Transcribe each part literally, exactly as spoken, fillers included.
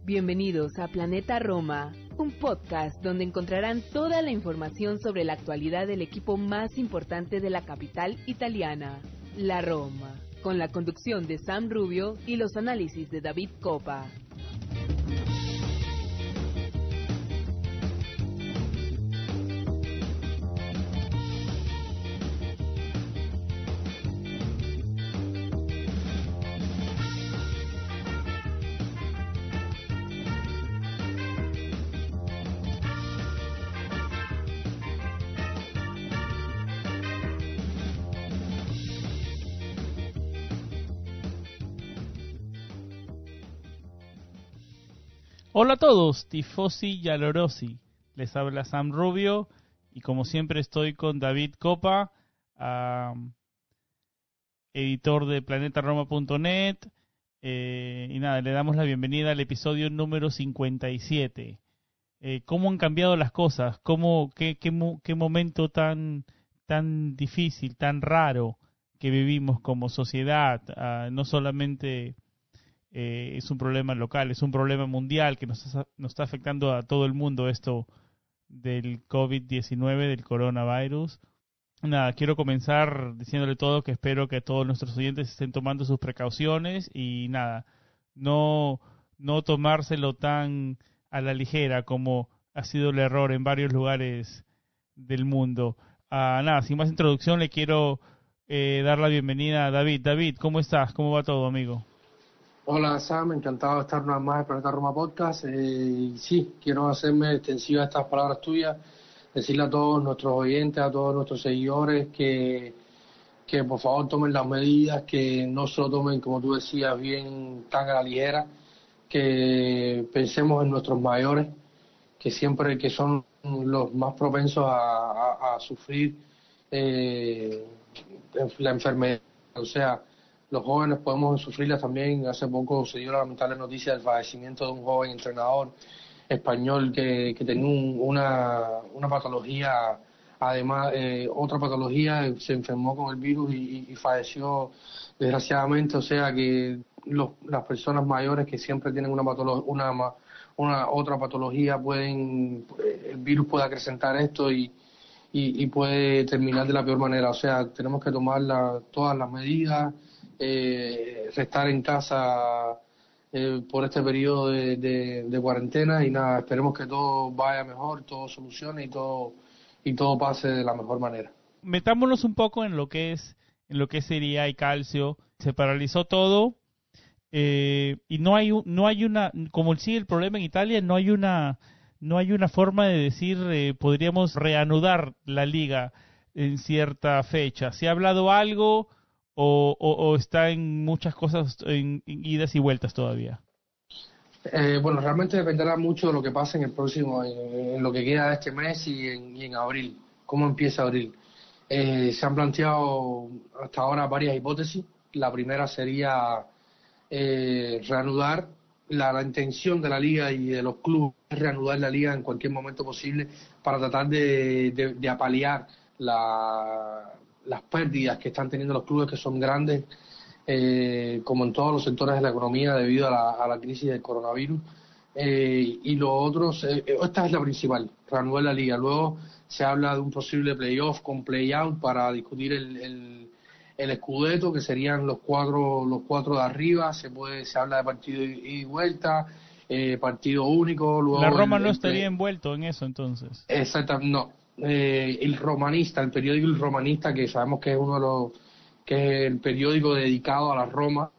Bienvenidos a Planeta Roma, un podcast donde encontrarán toda la información sobre la actualidad del equipo más importante de la capital italiana, la Roma, con la conducción de Sam Rubio y los análisis de David Coppa. Hola a todos, tifosi y alorosi. Les habla Sam Rubio y como siempre estoy con David Coppa, uh, editor de planeta roma punto net. Eh, y nada, le damos la bienvenida al episodio número cincuenta y siete. Eh, ¿Cómo han cambiado las cosas? ¿Cómo, qué, qué, qué momento tan, tan difícil, tan raro que vivimos como sociedad? Uh, no solamente... Eh, es un problema local, es un problema mundial que nos, nos está afectando a todo el mundo, esto del covid diecinueve, del coronavirus. Nada, quiero comenzar diciéndole todo que espero que todos nuestros oyentes estén tomando sus precauciones y nada, no, no tomárselo tan a la ligera como ha sido el error en varios lugares del mundo. Ah, nada, sin más introducción le quiero eh, dar la bienvenida a David. David, ¿cómo estás? ¿Cómo va todo, amigo? Hola Sam, encantado de estar una vez más en Planeta Roma Podcast. Eh, sí, quiero hacerme extensiva a estas palabras tuyas, decirle a todos nuestros oyentes, a todos nuestros seguidores que, que por favor tomen las medidas, que no se lo tomen, como tú decías, bien tan a la ligera, que pensemos en nuestros mayores, que siempre que son los más propensos a, a, a sufrir eh, la enfermedad, o sea, los jóvenes podemos sufrirlas también. Hace poco se dio la lamentable noticia del fallecimiento de un joven entrenador español que, que tenía un, una, una patología, además eh, otra patología, se enfermó con el virus y, y falleció desgraciadamente. O sea que los, las personas mayores que siempre tienen una, patolo- una, una otra patología, pueden el virus puede acrecentar esto y, y, y puede terminar de la peor manera. O sea, tenemos que tomar la, todas las medidas. Eh, estar en casa eh, por este periodo de, de, de cuarentena y nada, esperemos que todo vaya mejor, todo solucione y todo y todo pase de la mejor manera. Metámonos un poco en lo que es en lo que sería y calcio. Se paralizó todo eh, y no hay no hay una, como sigue el problema en Italia, no hay una no hay una forma de decir eh, podríamos reanudar la liga en cierta fecha. ¿Se ha hablado algo? O, o, o está en muchas cosas, en, en idas y vueltas todavía? Eh, bueno, realmente dependerá mucho de lo que pase en el próximo, en, en lo que queda de este mes y en, y en abril, cómo empieza abril. Eh, se han planteado hasta ahora varias hipótesis. La primera sería eh, reanudar. La, la intención de la liga y de los clubes es reanudar la liga en cualquier momento posible para tratar de, de, de apalear la las pérdidas que están teniendo los clubes, que son grandes, eh, como en todos los sectores de la economía debido a la, a la crisis del coronavirus. Eh, y los otros, eh, esta es la principal, reanudar la liga. Luego se habla de un posible playoff con play-out para discutir el, el, el Scudetto, que serían los cuatro los cuatro de arriba. Se puede se habla de partido ida y vuelta, eh, partido único. Luego la Roma el, no el estaría play... envuelto en eso entonces. Exactamente, no. Eh, el Romanista, el periódico El Romanista, que sabemos que es uno de los que es el periódico dedicado a la Roma,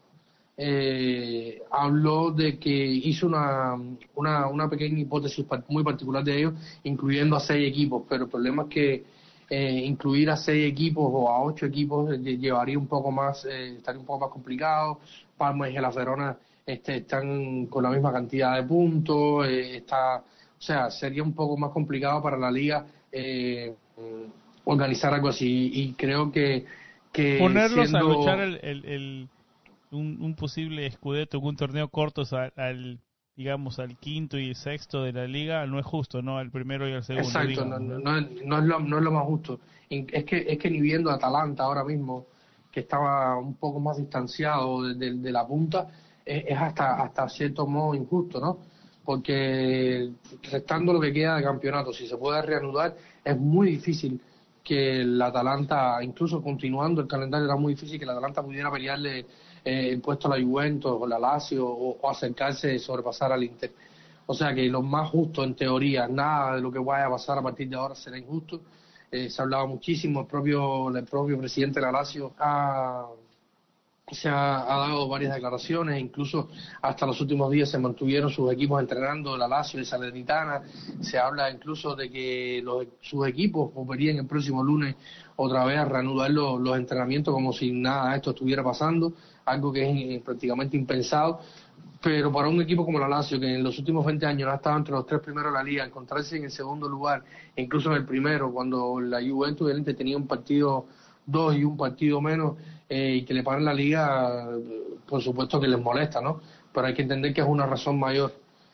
eh, habló de que hizo una, una, una pequeña hipótesis muy particular de ellos, incluyendo a seis equipos, pero el problema es que eh, incluir a seis equipos o a ocho equipos eh, llevaría un poco más, eh, estaría un poco más complicado. Palma y Hellas Verona este, están con la misma cantidad de puntos, eh, está, o sea, sería un poco más complicado para la liga eh, organizar algo así, y creo que, que ponerlos siendo... a luchar el, el, el un, un posible Scudetto en un torneo corto al, al digamos al quinto y sexto de la liga no es justo, ¿no? Al primero y al segundo. Exacto, digamos, no, ¿no? no, es, no, es lo, no es lo más justo. Es que es que ni viendo a Atalanta ahora mismo, que estaba un poco más distanciado de, de, de la punta, es, es hasta hasta cierto modo injusto, ¿no? porque restando lo que queda de campeonato, si se puede reanudar, es muy difícil que el Atalanta, incluso continuando el calendario, era muy difícil que el Atalanta pudiera pelearle eh, el puesto a la Juventus o la Lazio o, o acercarse y sobrepasar al Inter. O sea que lo más justo, en teoría, nada de lo que vaya a pasar a partir de ahora será injusto. Eh, se ha hablado muchísimo, el propio, el propio presidente de la Lazio ha, se ha, ha dado varias declaraciones, incluso hasta los últimos días se mantuvieron sus equipos entrenando, la Lazio y Salernitana. Se habla incluso de que los, sus equipos volverían el próximo lunes otra vez a reanudar los, los entrenamientos como si nada de esto estuviera pasando, algo que es eh, prácticamente impensado. Pero para un equipo como la Lazio, que en los últimos veinte años no ha estado entre los tres primeros de la liga, encontrarse en el segundo lugar, incluso en el primero, cuando la Juventus y el Inter tenían un partido dos y un partido menos, eh, y que le paren la liga, por supuesto que les molesta, ¿no? Pero hay que entender que es una razón mayor.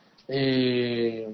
Eh,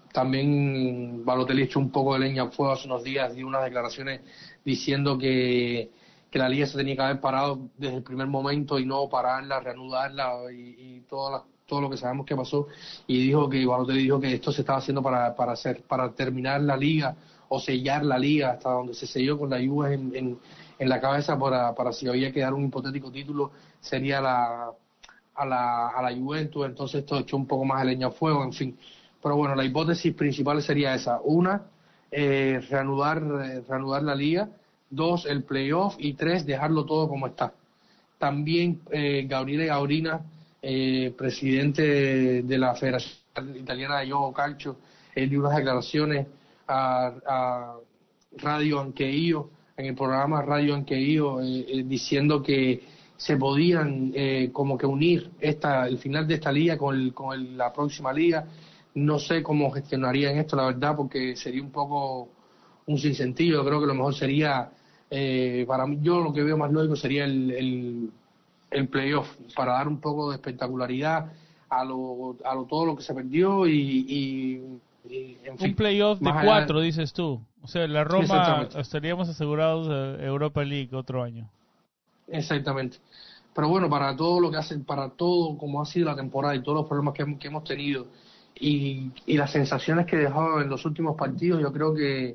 también Balotelli echó un poco de leña al fuego hace unos días, dio unas declaraciones diciendo que que la liga se tenía que haber parado desde el primer momento y no pararla, reanudarla y, y todo, la, todo lo que sabemos que pasó. Y dijo que Balotelli dijo que esto se estaba haciendo para para hacer para terminar la liga o sellar la liga hasta donde se selló con la Juve en, en, en la cabeza para, para si había que dar un hipotético título sería la a la a la Juventus. Entonces esto echó un poco más de leña al fuego, en fin. Pero bueno, la hipótesis principal sería esa: una, eh, reanudar eh, reanudar la liga; dos, el playoff; y tres, dejarlo todo como está. También eh, Gabriele Gaurina, eh, presidente de, de la Federación Italiana de Yogo Calcio, él dio unas declaraciones a, a Radio Ancheio, en el programa Radio Ancheio, eh, eh, diciendo que se podían eh, como que unir esta el final de esta liga con, el, con el, la próxima liga. No sé cómo gestionarían esto, la verdad, porque sería un poco un sinsentido. Yo creo que lo mejor sería, eh, para mí, yo lo que veo más lógico sería el, el, el playoff, para dar un poco de espectacularidad a lo, a lo todo lo que se perdió y, y, y en fin. Un playoff de cuatro, allá, dices tú. O sea, la Roma estaríamos asegurados de Europa League otro año. Exactamente. Pero bueno, para todo lo que hacen, para todo como ha sido la temporada y todos los problemas que, que hemos tenido y, y las sensaciones que dejó en los últimos partidos, yo creo que,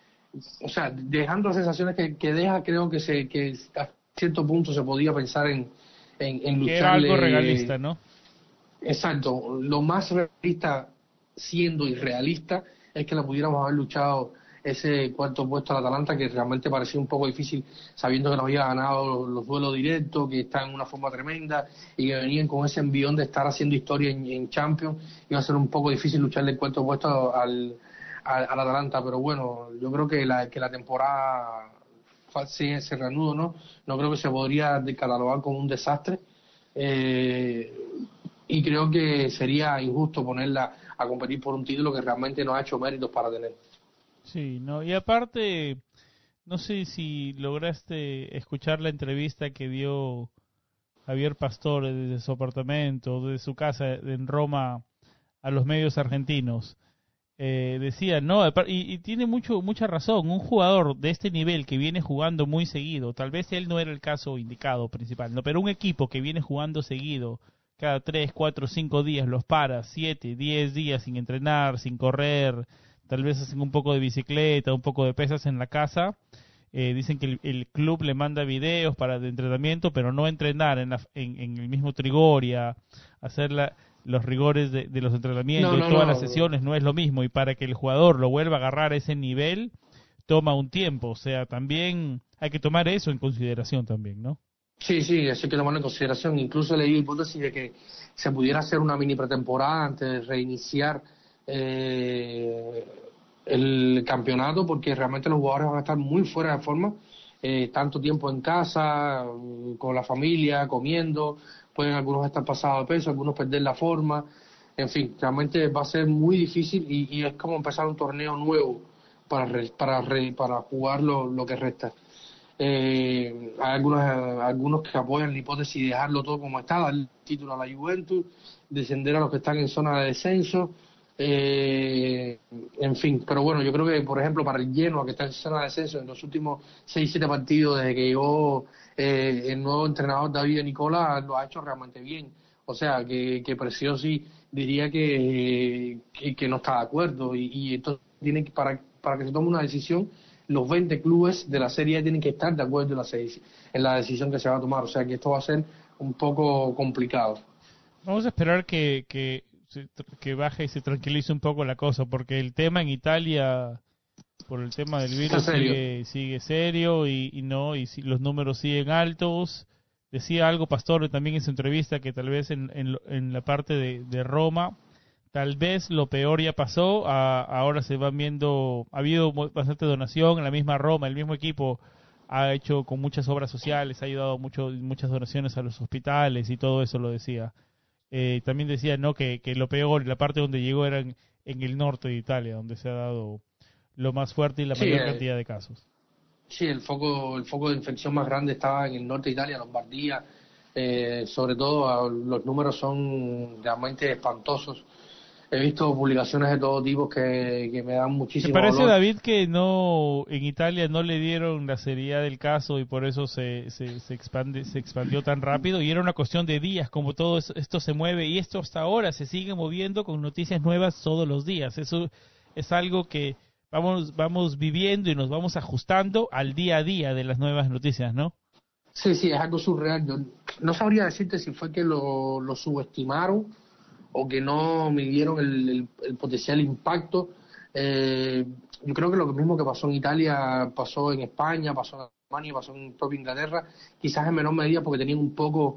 o sea, dejando las sensaciones que, que deja, creo que se que a cierto punto se podía pensar en, en, en lucharle. Que era algo realista, ¿no? Exacto. Lo más realista, siendo irrealista, es que la pudiéramos haber luchado ese cuarto puesto al Atalanta, que realmente parecía un poco difícil, sabiendo que nos había ganado los, los duelos directos, que está en una forma tremenda y que venían con ese envión de estar haciendo historia en, en Champions. Iba a ser un poco difícil lucharle el cuarto puesto al, al, al Atalanta, pero bueno, yo creo que la, que la temporada se, se reanuda, ¿no? No creo que se podría catalogar como un desastre, eh, y creo que sería injusto ponerla a competir por un título que realmente no ha hecho méritos para tener. Sí, no, y aparte, no sé si lograste escuchar la entrevista que dio Javier Pastore desde su apartamento, desde su casa en Roma, a los medios argentinos. Eh, decía, no, y, y tiene mucho mucha razón, un jugador de este nivel que viene jugando muy seguido, tal vez él no era el caso indicado principal, no, pero un equipo que viene jugando seguido, cada tres, cuatro, cinco días, los para, siete, diez días sin entrenar, sin correr, tal vez hacen un poco de bicicleta, un poco de pesas en la casa. Eh, dicen que el, el club le manda videos para de entrenamiento, pero no entrenar en, la, en, en el mismo Trigoria, hacer la, los rigores de, de los entrenamientos, no, no, y todas no, las sesiones, no es lo mismo. Y para que el jugador lo vuelva a agarrar a ese nivel, toma un tiempo. O sea, también hay que tomar eso en consideración también, ¿no? Sí, sí, eso hay que tomarlo en consideración. Incluso leí hipótesis de que se pudiera hacer una mini pretemporada antes de reiniciar eh, el campeonato, porque realmente los jugadores van a estar muy fuera de forma, eh, tanto tiempo en casa, con la familia, comiendo, pueden algunos estar pasados de peso, algunos perder la forma, en fin, realmente va a ser muy difícil y, y es como empezar un torneo nuevo para re, para re, para jugar lo, lo que resta. Eh, hay algunos algunos que apoyan la hipótesis de dejarlo todo como está, dar el título a la Juventus, descender a los que están en zona de descenso, eh, en fin, pero bueno, yo creo que por ejemplo para el Genoa, que está en zona de descenso, en los últimos seis siete partidos desde que llegó eh, el nuevo entrenador Davide Nicola, lo ha hecho realmente bien. O sea que, que Preziosi diría que, que, que no está de acuerdo y, y entonces tiene que, para, para que se tome una decisión, los veinte clubes de la Serie A tienen que estar de acuerdo en la, en la decisión que se va a tomar, o sea que esto va a ser un poco complicado. Vamos a esperar que, que, que baje y se tranquilice un poco la cosa, porque el tema en Italia, por el tema del virus, sigue, sigue serio y, y no y si, los números siguen altos. Decía algo Pastore también en su entrevista que tal vez en, en, en la parte de, de Roma, tal vez lo peor ya pasó, a, ahora se van viendo, ha habido bastante donación en la misma Roma, el mismo equipo ha hecho con muchas obras sociales, ha ayudado mucho, muchas donaciones a los hospitales y todo eso lo decía. Eh, también decía no que, que lo peor, la parte donde llegó era en, en el norte de Italia, donde se ha dado lo más fuerte y la sí, mayor eh, cantidad de casos. Sí, el foco, el foco de infección más grande estaba en el norte de Italia, Lombardía, eh, sobre todo los números son realmente espantosos. He visto publicaciones de todo tipo que, que me dan muchísimo dolor. ¿Te parece, dolor. David, que no en Italia no le dieron la seriedad del caso y por eso se, se, se, expande, se expandió tan rápido? Y era una cuestión de días, como todo esto se mueve, y esto hasta ahora se sigue moviendo con noticias nuevas todos los días. Eso es algo que vamos, vamos viviendo y nos vamos ajustando al día a día de las nuevas noticias, ¿no? Sí, sí, es algo surreal. Yo no sabría decirte si fue que lo, lo subestimaron o que no midieron el, el, el potencial impacto. Eh, yo creo que lo mismo que pasó en Italia pasó en España, pasó en Alemania, pasó en propia Inglaterra, quizás en menor medida porque tenían un poco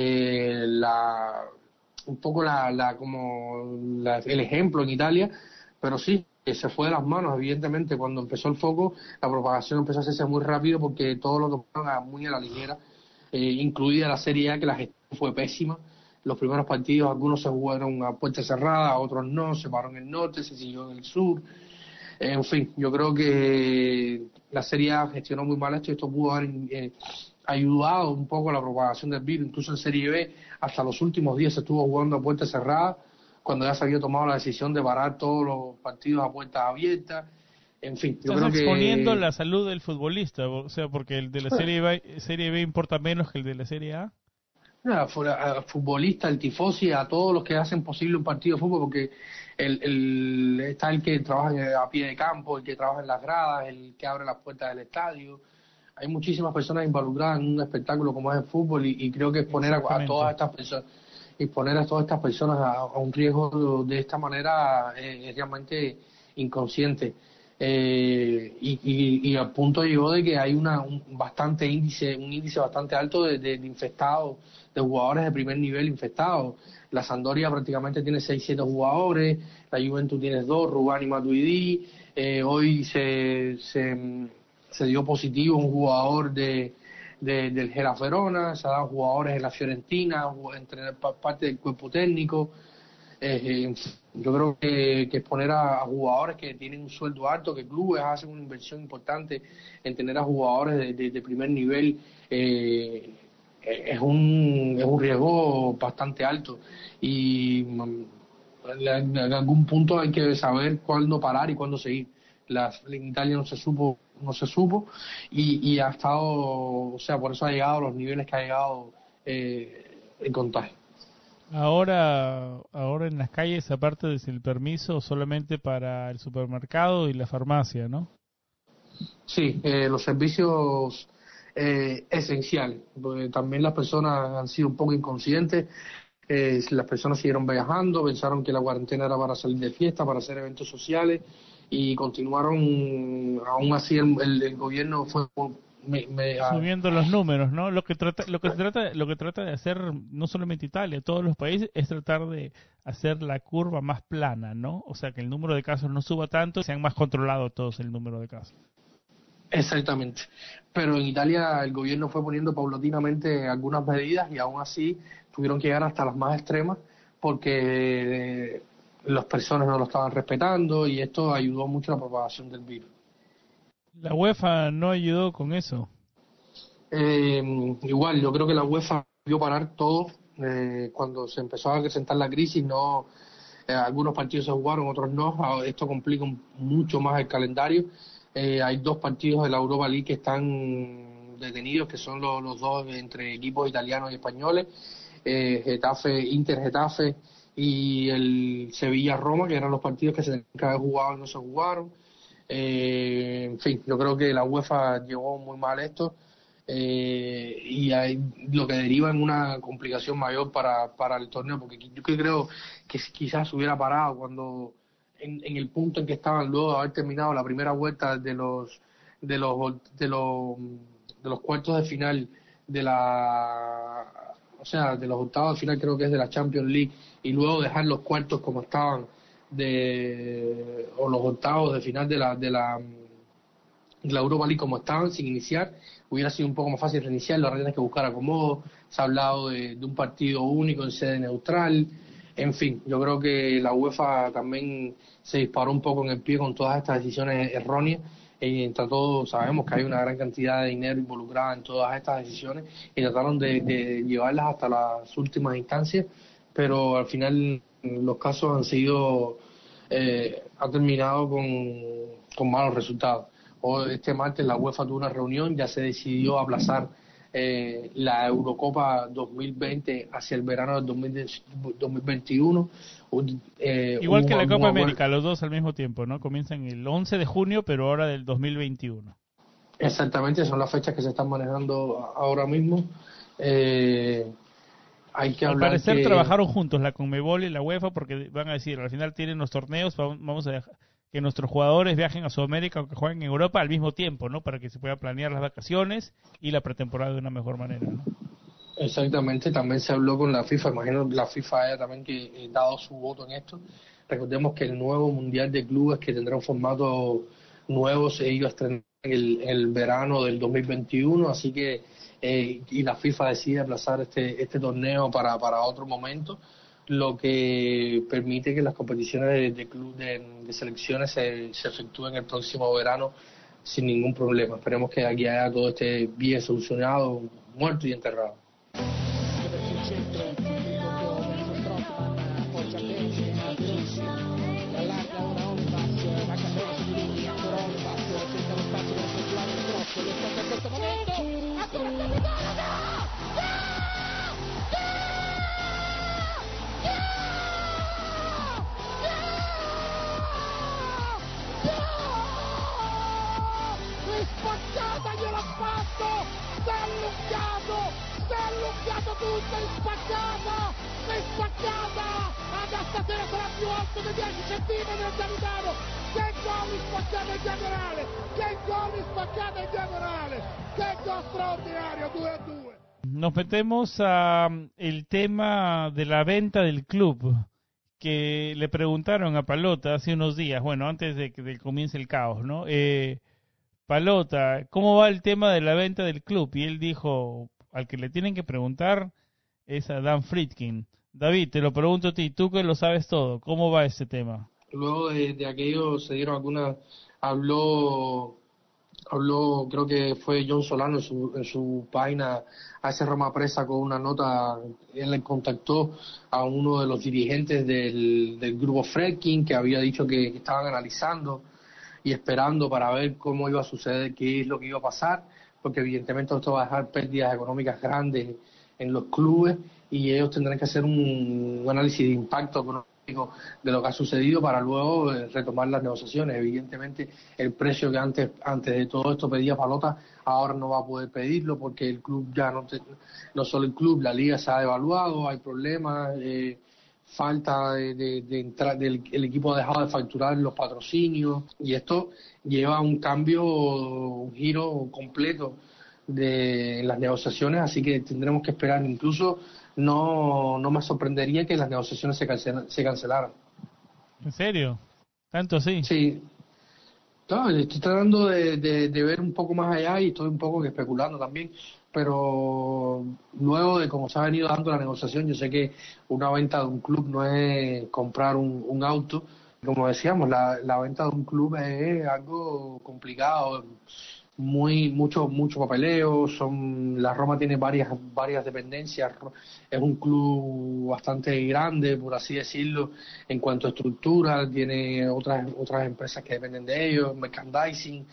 eh, la un poco la, la como la, el ejemplo en Italia, pero sí que se fue de las manos. Evidentemente cuando empezó el foco la propagación empezó a hacerse muy rápido porque todo lo tomaron muy a la ligera, eh, incluida la Serie A, que la gestión fue pésima. Los primeros partidos, algunos se jugaron a puerta cerrada, otros no, se paró en el norte, se siguió en el sur. Eh, en fin, yo creo que la Serie A gestionó muy mal esto y esto pudo haber eh, ayudado un poco a la propagación del virus. Incluso en Serie B, hasta los últimos días se estuvo jugando a puerta cerrada, cuando ya se había tomado la decisión de parar todos los partidos a puertas abiertas. En fin, yo Estás creo exponiendo que... la salud del futbolista, o sea, porque el de la Serie B, Serie B importa menos que el de la Serie A. A futbolista, el tifosi, a todos los que hacen posible un partido de fútbol, porque el, el, está el que trabaja a pie de campo, el que trabaja en las gradas, el que abre las puertas del estadio. Hay muchísimas personas involucradas en un espectáculo como es el fútbol y, y creo que exponer a, a todas estas personas, exponer a todas estas personas a, a un riesgo de esta manera es, es realmente inconsciente. Eh, y, y, y al punto llegó de que hay una un bastante índice un índice bastante alto de, de, de infectados, de jugadores de primer nivel infectados. La Sampdoria prácticamente tiene seis siete jugadores, la Juventus tiene dos, Rubán y Matuidi. Eh, hoy se, se se dio positivo un jugador de, de del Hellas Verona, se han dado jugadores en la Fiorentina, entre parte del cuerpo técnico. Eh, yo creo que, que exponer a, a jugadores que tienen un sueldo alto, que clubes hacen una inversión importante en tener a jugadores de, de, de primer nivel, eh, es un es un riesgo bastante alto y en algún punto hay que saber cuándo parar y cuándo seguir. La, en Italia no se supo no se supo y, y ha estado, o sea, por eso ha llegado a los niveles que ha llegado eh, el contagio. Ahora, ahora en las calles, aparte del permiso, solamente para el supermercado y la farmacia, ¿no? Sí, eh, los servicios eh, esenciales, porque también las personas han sido un poco inconscientes. Eh, las personas siguieron viajando, pensaron que la cuarentena era para salir de fiesta, para hacer eventos sociales y continuaron. Aún así el, el, el gobierno fue me, me, subiendo los números, ¿no? Lo que trata, lo que trata, lo que trata de hacer no solamente Italia, todos los países es tratar de hacer la curva más plana, ¿no? O sea, que el número de casos no suba tanto, sean más controlados todos el número de casos. Exactamente. Pero en Italia el gobierno fue poniendo paulatinamente algunas medidas y aún así tuvieron que llegar hasta las más extremas porque eh, las personas no lo estaban respetando y esto ayudó mucho a la propagación del virus. ¿La UEFA no ayudó con eso? Eh, igual, yo creo que la UEFA vio parar todo eh, cuando se empezó a presentar la crisis. No, eh, algunos partidos se jugaron, otros no. Esto complica mucho más el calendario. Eh, hay dos partidos de la Europa League que están detenidos, que son los, los dos entre equipos italianos y españoles, eh, Getafe, Inter Getafe y el Sevilla-Roma, que eran los partidos que se tenían que haber jugado y no se jugaron. Eh, en fin, yo creo que la UEFA llevó muy mal esto eh, y hay, lo que deriva en una complicación mayor para, para el torneo, porque yo creo que quizás se hubiera parado cuando en, en el punto en que estaban luego de haber terminado la primera vuelta de los de los de los de los cuartos de final de la o sea de los octavos de final, creo que es de la Champions League, y luego dejar los cuartos como estaban de o los octavos de final de la de la de la Europa League como estaban sin iniciar, hubiera sido un poco más fácil reiniciarlo. Ahora tienes que buscar acomodo. Se ha hablado de, de un partido único en sede neutral. En fin, yo creo que la UEFA también se disparó un poco en el pie con todas estas decisiones erróneas, y entre todos sabemos que hay una gran cantidad de dinero involucrada en todas estas decisiones y trataron de, de llevarlas hasta las últimas instancias, pero al final los casos han sido eh, ha terminado con, con malos resultados. O este martes la UEFA tuvo una reunión, ya se decidió aplazar eh, la Eurocopa dos mil veinte hacia el verano del dos mil veintiuno. Eh, Igual que la un, Copa un, América, los dos al mismo tiempo, ¿no? Comienzan el once de junio, pero ahora del dos mil veintiuno. Exactamente, son las fechas que se están manejando ahora mismo. Eh, hay que Al hablar parecer que... trabajaron juntos la Conmebol y la UEFA, porque van a decir, al final tienen los torneos, vamos a dejar que nuestros jugadores viajen a Sudamérica o que jueguen en Europa al mismo tiempo, ¿no? Para que se pueda planear las vacaciones y la pretemporada de una mejor manera, ¿no? Exactamente, también se habló con la FIFA, imagino la FIFA haya también que eh, dado su voto en esto. Recordemos que el nuevo Mundial de Clubes, que tendrá un formato nuevo, se iba a estrenar en el, el verano del dos mil veintiuno, así que eh, y la FIFA decide aplazar este este torneo para, para otro momento, lo que permite que las competiciones de, de club de, de selecciones se, se efectúen el próximo verano sin ningún problema. Esperemos que aquí haya todo esté bien solucionado, muerto y enterrado. Spaccata gliel'ha fatto, si è allungato, si è allungato tutto, è spaccata, è spaccata, Ada stasera sarà più alto di dieci centimetri il capitano, che gol spaccata in diagonale, che gol spaccata in diagonale, che gol straordinario, due a due. Nos metemos a el tema de la venta del club, que le preguntaron a Palota hace unos días, bueno, antes de que de comience el caos, ¿no? Eh, Palota, ¿cómo va el tema de la venta del club? Y él dijo, al que le tienen que preguntar es a Dan Friedkin. David, te lo pregunto a ti, tú que lo sabes todo, ¿cómo va ese tema? Luego de, de aquello se dieron algunas, habló, habló, creo que fue John Solano en su, en su página A S Roma Presa con una nota. Él le contactó a uno de los dirigentes del, del grupo Friedkin, que había dicho que, que estaban analizando y esperando para ver cómo iba a suceder, qué es lo que iba a pasar, porque evidentemente esto va a dejar pérdidas económicas grandes en los clubes y ellos tendrán que hacer un, un análisis de impacto económico de lo que ha sucedido para luego eh, retomar las negociaciones. Evidentemente el precio que antes antes de todo esto pedía Palota ahora no va a poder pedirlo, porque el club ya no te, no solo el club, la liga se ha devaluado, hay problemas, eh, falta de, de, de entrar, del el equipo ha dejado de facturar los patrocinios y esto lleva a un cambio, un giro completo de las negociaciones, así que tendremos que esperar. Incluso no no me sorprendería que las negociaciones se, cancel, se cancelaran. ¿En serio? ¿Tanto así? Sí. Claro, estoy tratando de, de, de ver un poco más allá y estoy un poco especulando también, pero luego de cómo se ha venido dando la negociación, yo sé que una venta de un club no es comprar un, un auto. Como decíamos, la, la venta de un club es algo complicado, muy mucho mucho papeleo. Son la Roma tiene varias varias dependencias, es un club bastante grande, por así decirlo, en cuanto a estructura. Tiene otras otras empresas que dependen de ellos, merchandising,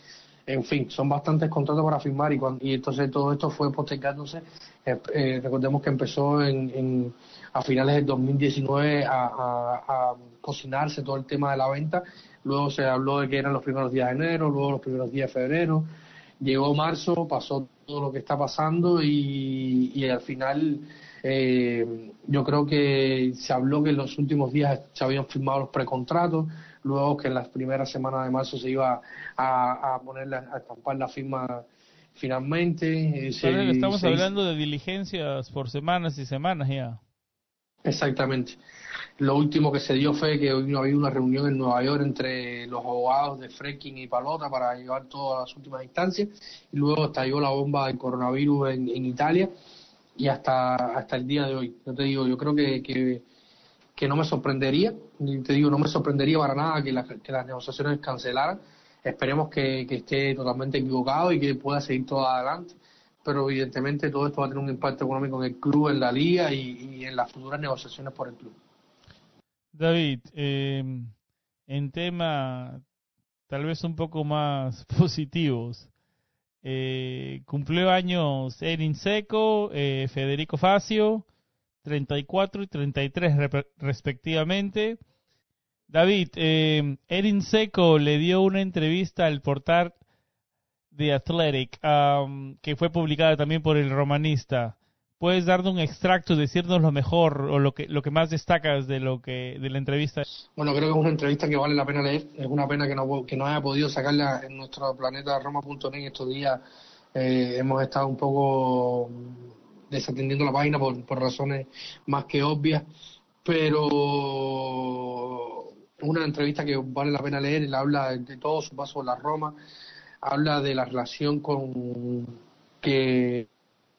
En fin, son bastantes contratos para firmar y, cuando, y entonces todo esto fue postergándose. Eh, eh, recordemos que empezó en, en a finales del dos mil diecinueve a, a, a cocinarse todo el tema de la venta. Luego se habló de que eran los primeros días de enero, luego los primeros días de febrero. Llegó marzo, pasó todo lo que está pasando y, y al final eh, yo creo que se habló que en los últimos días se habían firmado los precontratos, luego que en las primeras semanas de marzo se iba a, a poner la, a estampar la firma finalmente. Eh, se, estamos se hablando hizo... de diligencias por semanas y semanas ya. Exactamente. Lo último que se dio fue que hoy había una reunión en Nueva York entre los abogados de Fredkin y Palota para llevar todas las últimas instancias y luego estalló la bomba del coronavirus en, en Italia y hasta hasta el día de hoy. Yo te digo, yo creo que, que, que no me sorprendería, te digo, no me sorprendería para nada que, la, que las negociaciones cancelaran. Esperemos que, que esté totalmente equivocado y que pueda seguir todo adelante. Pero evidentemente todo esto va a tener un impacto económico en el club, en la liga y, y en las futuras negociaciones por el club. David, eh, en tema tal vez un poco más positivos, eh, cumplió años Edin Dzeko, eh, Federico Facio, treinta y cuatro y treinta y tres rep- respectivamente. David, eh, Edin Dzeko le dio una entrevista al portal The Athletic, um, que fue publicada también por el Romanista. ¿Puedes darnos un extracto, decirnos lo mejor o lo que lo que más destacas de lo que de la entrevista? Bueno, creo que es una entrevista que vale la pena leer. Es una pena que no que no haya podido sacarla en nuestro planeta Roma punto net. Estos días eh, hemos estado un poco desatendiendo la página por, por razones más que obvias, pero una entrevista que vale la pena leer. Él habla de, de todo su paso por la Roma, habla de la relación con que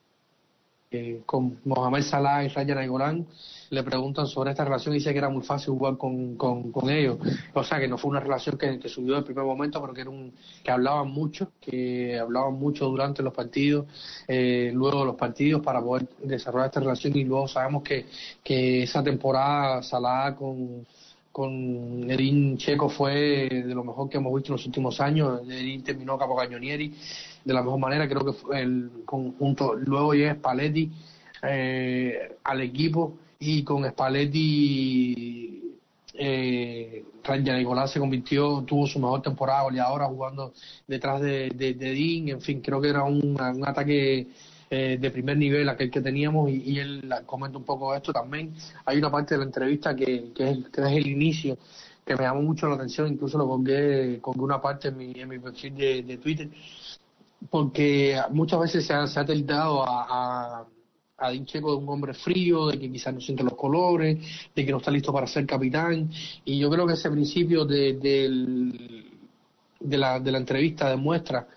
Eh, con Mohamed Salah y Raja Nainggolan. Le preguntan sobre esta relación y dice que era muy fácil jugar con, con, con ellos, o sea que no fue una relación que, que subió del primer momento, pero que era un que hablaban mucho, que hablaban mucho durante los partidos, eh, luego de los partidos para poder desarrollar esta relación. Y luego sabemos que, que esa temporada Salah con con Edin Dzeko fue de lo mejor que hemos visto en los últimos años. Edin terminó capocannonieri de la mejor manera, creo que fue el conjunto. Luego llega Spalletti eh, al equipo y con Spalletti eh, Raja Nainggolan se convirtió, tuvo su mejor temporada goleadora jugando detrás de, de, de Edin. En fin, creo que era un, un ataque Eh, de primer nivel aquel que teníamos y, y él comenta un poco esto también. Hay una parte de la entrevista que, que, es, que es el inicio que me llamó mucho la atención, incluso lo colgué con una parte en mi, en mi perfil de, de Twitter, porque muchas veces se ha, se ha tildado a, a, a Edin Dzeko de un hombre frío, de que quizás no siente los colores, de que no está listo para ser capitán, y yo creo que ese principio de, de, de, la, de la entrevista demuestra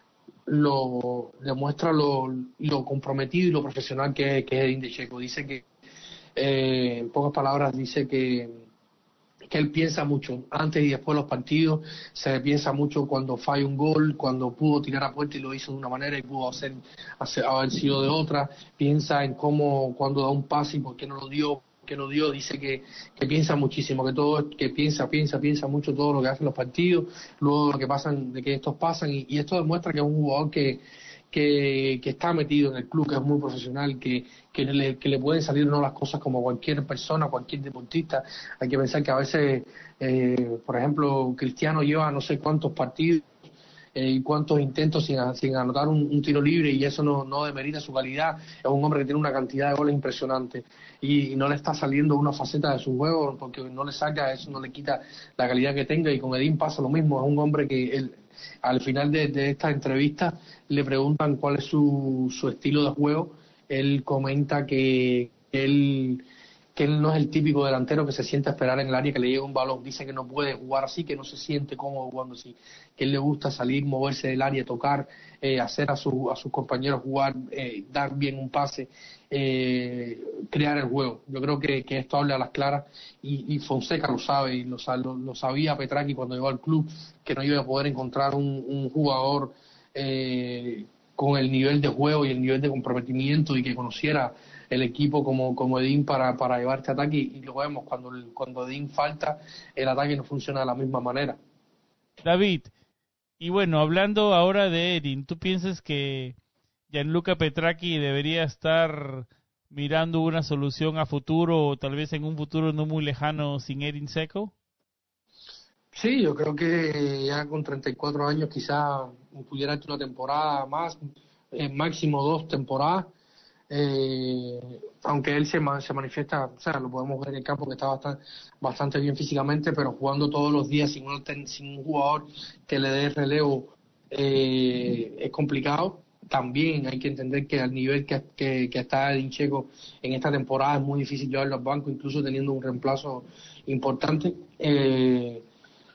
lo demuestra lo, lo comprometido y lo profesional que, que es Edin Dzeko. Dice que, eh, en pocas palabras, dice que, que él piensa mucho antes y después de los partidos, se piensa mucho cuando falla un gol, cuando pudo tirar a puerta y lo hizo de una manera y pudo hacer, hacer haber sido de otra, piensa en cómo, cuando da un pase y por qué no lo dio, que no dio, dice que, que piensa muchísimo, que todo, que piensa, piensa, piensa mucho todo lo que hacen los partidos, luego lo que pasan, de que estos pasan, y, y esto demuestra que es un jugador que, que, que está metido en el club, que es muy profesional, que, que le, que le pueden salir no las cosas como cualquier persona, cualquier deportista. Hay que pensar que a veces, eh, por ejemplo, Cristiano lleva no sé cuántos partidos Eh, y cuántos intentos sin, sin anotar un, un tiro libre, y eso no, no demerita su calidad. Es un hombre que tiene una cantidad de goles impresionante y, y no le está saliendo una faceta de su juego porque no le saca, eso no le quita la calidad que tenga. Y con Edin pasa lo mismo, es un hombre que él, al final de, de esta entrevista le preguntan cuál es su, su estilo de juego. Él comenta que él que él no es el típico delantero que se sienta a esperar en el área que le llegue un balón. Dice que no puede jugar así, que no se siente cómodo jugando así, que él le gusta salir, moverse del área, tocar, eh, hacer a, su, a sus compañeros jugar, eh, dar bien un pase, eh, crear el juego. Yo creo que, que esto habla a las claras y, y Fonseca lo sabe y lo, lo, lo sabía Petraki cuando llegó al club, que no iba a poder encontrar un, un jugador eh, con el nivel de juego y el nivel de comprometimiento y que conociera el equipo como, como Edin para, para llevar este ataque, y, y lo vemos, cuando, cuando Edin falta, el ataque no funciona de la misma manera. David, y bueno, hablando ahora de Edin, ¿tú piensas que Gianluca Petracchi debería estar mirando una solución a futuro, o tal vez en un futuro no muy lejano, sin Edin Dzeko? Sí, yo creo que ya con treinta y cuatro años quizás pudiera hacer una temporada más, eh, máximo dos temporadas, eh, aunque él se, ma- se manifiesta, o sea, lo podemos ver en el campo que está bastante, bastante bien físicamente, pero jugando todos los días sin un, alter- sin un jugador que le dé relevo eh, es complicado. También hay que entender que al nivel que, que, que está Edin Dzeko en esta temporada es muy difícil llevarlo al banco, incluso teniendo un reemplazo importante. Eh,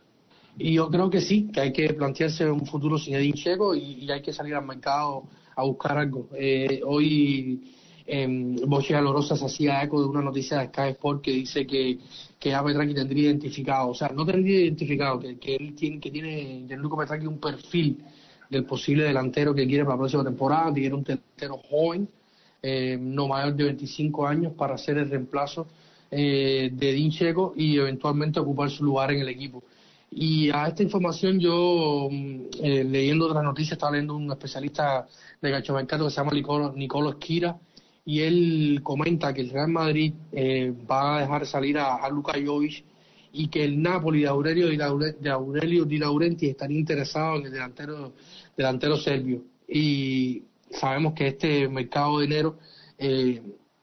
y yo creo que sí, que hay que plantearse un futuro sin Edin Dzeko y, y hay que salir al mercado a buscar algo. Eh, hoy eh, Voce Dolorosa se hacía eco de una noticia de Sky Sport que dice que, que a Petracchi tendría identificado, o sea, no tendría identificado, que, que él tiene, que tiene Gianluca Petracchi un perfil del posible delantero que quiere para la próxima temporada, que quiere un delantero joven, eh, no mayor de veinticinco años, para hacer el reemplazo eh, de Edin Dzeko y eventualmente ocupar su lugar en el equipo. Y a esta información yo, mm, eh, leyendo otras noticias, estaba leyendo un especialista de calciomercato que se llama Nicolo, Nicolo Schira, y él comenta que el Real Madrid eh, va a dejar salir a, a Luka Jovic y que el Napoli de Aurelio Di, Laure, de Aurelio Di Laurenti estaría interesado en el delantero, delantero serbio. Y sabemos que este mercado de enero, eh,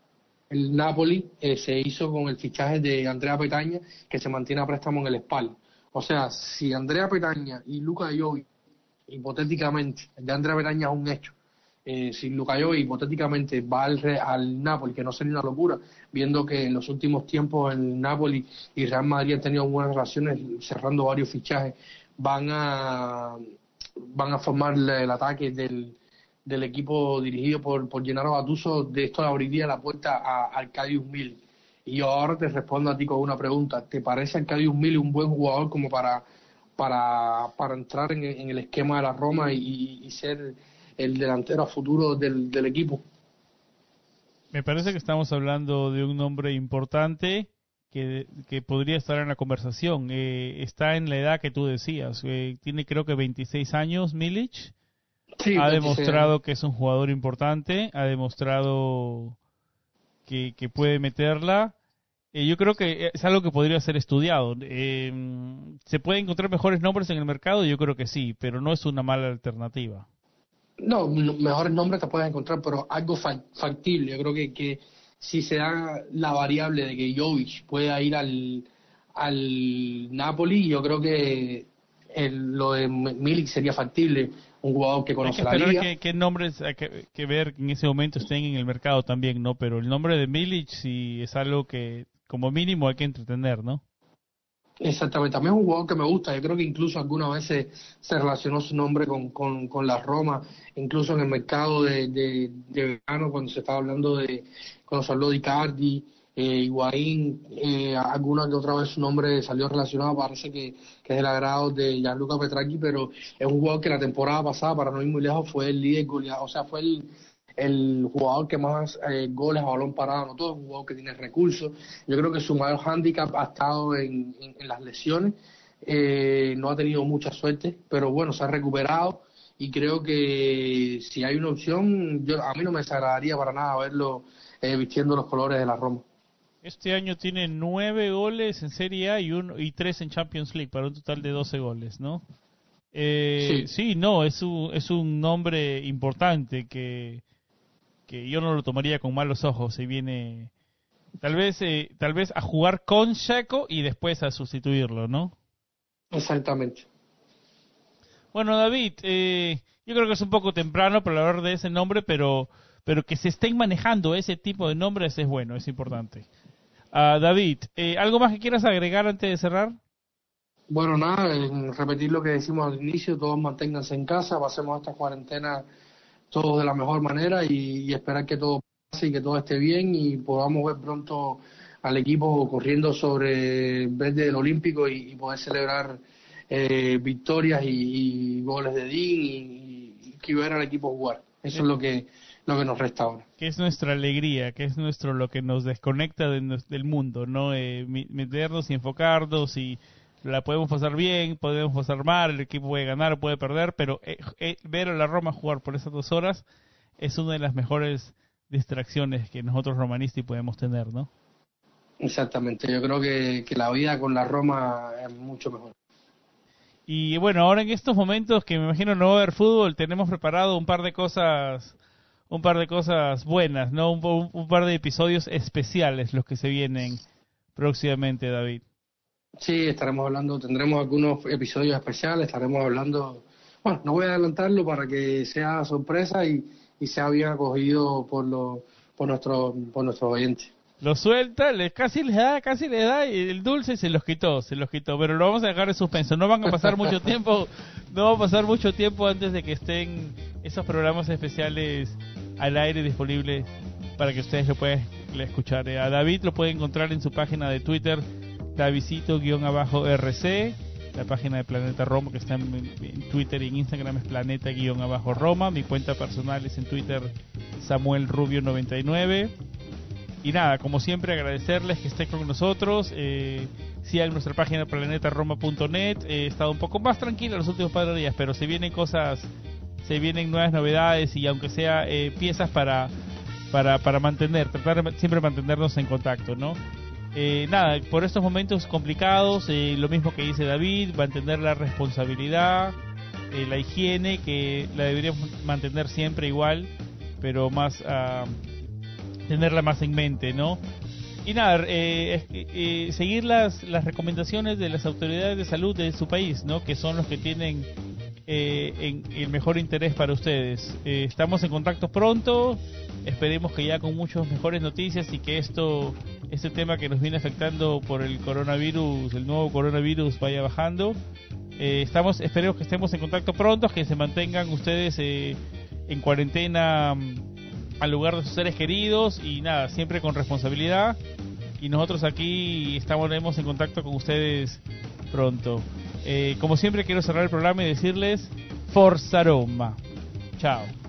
el Napoli eh, se hizo con el fichaje de Andrea Petagna, que se mantiene a préstamo en el Spal. O sea, si Andrea Petagna y Luka Jovic, hipotéticamente, el de Andrea Petagna es un hecho, eh, si Luka Jovic hipotéticamente va al, Re- al Napoli, que no sería una locura, viendo que en los últimos tiempos el Napoli y Real Madrid han tenido buenas relaciones, cerrando varios fichajes, van a van a formar el, el ataque del, del equipo dirigido por, por Gennaro Gattuso. De esto le abriría la puerta a Arkadiusz Milik. Y yo ahora te respondo a ti con una pregunta. ¿Te parece Arkadiusz Milik un buen jugador como para para, para entrar en, en el esquema de la Roma y, y ser el delantero a futuro del, del equipo? Me parece que estamos hablando de un nombre importante que, que podría estar en la conversación. Eh, está en la edad que tú decías. Eh, tiene creo que veintiséis años Milic. Sí, Ha veintiséis demostrado años. que es un jugador importante. Ha demostrado que, que puede meterla. Eh, yo creo que es algo que podría ser estudiado. Eh, ¿Se pueden encontrar mejores nombres en el mercado? Yo creo que sí, pero no es una mala alternativa. No, no, mejores nombres te puedes encontrar, pero algo fa- factible. Yo creo que, que si se da la variable de que Jovic pueda ir al, al Napoli, yo creo que el- lo de Milik sería factible. Un jugador que Hay que conoce la esperar liga. que, qué nombres hay que, que ver que en ese momento estén en el mercado también, ¿no? Pero el nombre de Milic sí es algo que como mínimo hay que entretener, ¿no? Exactamente, también es un jugador que me gusta. Yo creo que incluso algunas veces se relacionó su nombre con, con, con la Roma, incluso en el mercado de, de, de verano, cuando se estaba hablando de, cuando se habló de Icardi, eh, Higuaín, eh, alguna que otra vez su nombre salió relacionado. Parece que, que es del agrado de Gianluca Petracchi, pero es un jugador que la temporada pasada, para no ir muy lejos, fue el líder goleador, o sea, fue el el jugador que más eh, goles a balón parado anotó, es un jugador que tiene recursos. Yo creo que su mayor hándicap ha estado en, en, en las lesiones. Eh, no ha tenido mucha suerte, pero bueno, se ha recuperado y creo que si hay una opción, yo a mí no me desagradaría para nada verlo eh, vistiendo los colores de la Roma. Este año tiene nueve goles en Serie A y uno y tres en Champions League para un total de doce goles, ¿no? Eh, Sí, sí, no, es un, es un nombre importante que que yo no lo tomaría con malos ojos si viene tal vez eh, tal vez a jugar con Dzeko y después a sustituirlo, ¿no? exactamente. Bueno, David, eh, yo creo que es un poco temprano para hablar de ese nombre, pero pero que se estén manejando ese tipo de nombres es bueno, es importante. Ah, David, eh, ¿algo más que quieras agregar antes de cerrar? Bueno, nada, en repetir lo que decimos al inicio, todos manténganse en casa, pasemos esta cuarentena todos de la mejor manera y, y esperar que todo pase y que todo esté bien y podamos ver pronto al equipo corriendo sobre el verde del Olímpico y, y poder celebrar eh, victorias y, y goles de Dean y, y, y ver al equipo jugar. Eso es lo que lo que nos resta ahora. Que es nuestra alegría, que es nuestro lo que nos desconecta de nos- del mundo, ¿no? Eh, mi- meternos y enfocarnos y la podemos pasar bien, podemos pasar mal, el equipo puede ganar o puede perder, pero eh, eh, ver a la Roma jugar por esas dos horas es una de las mejores distracciones que nosotros romanisti podemos tener, ¿no? Exactamente, yo creo que, que la vida con la Roma es mucho mejor. Y bueno, ahora en estos momentos que me imagino no va a haber fútbol, tenemos preparado un par de cosas, un par de cosas buenas, ¿no? Un, un, un par de episodios especiales los que se vienen próximamente, David. Sí, estaremos hablando, tendremos algunos episodios especiales, estaremos hablando, bueno, no voy a adelantarlo para que sea sorpresa y, y sea bien acogido por los por nuestros por nuestros oyentes. Lo suelta, les, casi les da, casi les da y el dulce se los quitó, se los quitó, pero lo vamos a dejar en suspenso. No van a pasar mucho tiempo, no va a pasar mucho tiempo antes de que estén esos programas especiales al aire disponibles para que ustedes lo puedan escuchar. A David lo pueden encontrar en su página de Twitter, Davidcito-R C, la página de Planeta Roma que está en, en Twitter y en Instagram es Planeta-Roma, mi cuenta personal es en Twitter Samuel Rubio noventa y nueve. Y nada, como siempre agradecerles que estén con nosotros, eh, sigan nuestra página planeta roma punto net, eh, he estado un poco más tranquilo los últimos par de días, pero se vienen cosas, se vienen nuevas novedades y aunque sea eh, piezas para, para, para mantener, tratar de siempre mantenernos en contacto, ¿no? Eh, nada, por estos momentos complicados, eh, lo mismo que dice David, mantener la responsabilidad, eh, la higiene, que la deberíamos mantener siempre igual, pero más... Uh, tenerla más en mente, ¿no? Y nada, eh, eh, seguir las, las recomendaciones de las autoridades de salud de su país, ¿no? Que son los que tienen eh, en, el mejor interés para ustedes. Eh, estamos en contacto pronto, esperemos que ya con muchas mejores noticias y que esto, este tema que nos viene afectando por el coronavirus, el nuevo coronavirus vaya bajando. Eh, estamos, esperemos que estemos en contacto pronto, que se mantengan ustedes eh, en cuarentena al lugar de sus seres queridos y nada, siempre con responsabilidad, y nosotros aquí estaremos en contacto con ustedes pronto. Eh, como siempre quiero cerrar el programa y decirles Forza Roma. Chao.